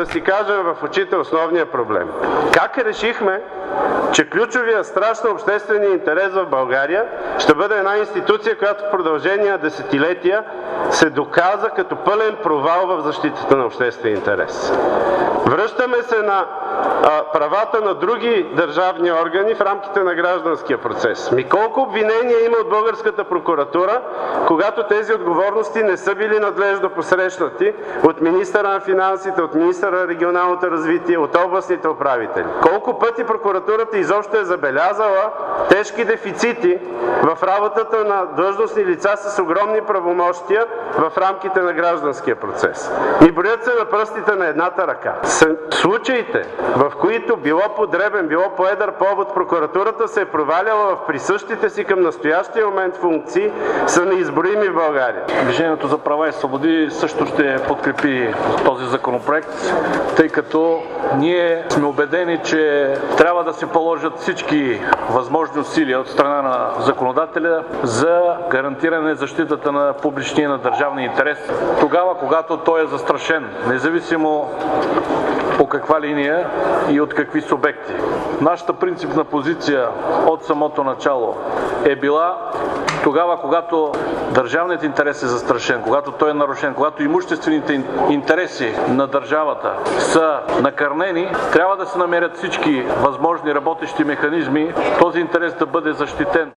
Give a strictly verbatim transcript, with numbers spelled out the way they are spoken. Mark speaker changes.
Speaker 1: да си кажем в очите основния проблем. Как решихме, че ключовия страшно обществения интерес в България ще бъде една институция, която в продължение на десетилетия се доказа като пълен провал в защитата на обществения интерес? Връщаме се на а, правата на други държавни органи в рамките на гражданския процес. Ми колко обвинения има от българската прокуратура, когато тези отговорности не са били надлежно посрещнати от министъра на финансите, от министъра на регионалното развитие, от областните управители? Колко пъти прокуратурата изобщо е забелязала тежки дефицити в работата на длъжностни лица с огромни правомощия в рамките на гражданския процес? И броят се на пръстите на едната ръка. Случаите, в които било по дребен, било по едър повод, прокуратурата се е проваляла в присъщите си към настоящия момент функции, са неизброими в България.
Speaker 2: Движението за права и свободи също ще подкрепи този законопроект, тъй като ние сме убедени, че трябва да се положат всички възможни усилия от страна на законодателя за гарантиране защитата на публичния и на държавния интерес, тогава, когато той е застрашен, независимо по каква линия и от какви субекти. Нашата принципна позиция от самото начало е била тогава, когато държавният интерес е застрашен, когато той е нарушен, когато имуществените интереси на държавата са накърнени, трябва да се намерят всички възможни работещи механизми този интерес да бъде защитен.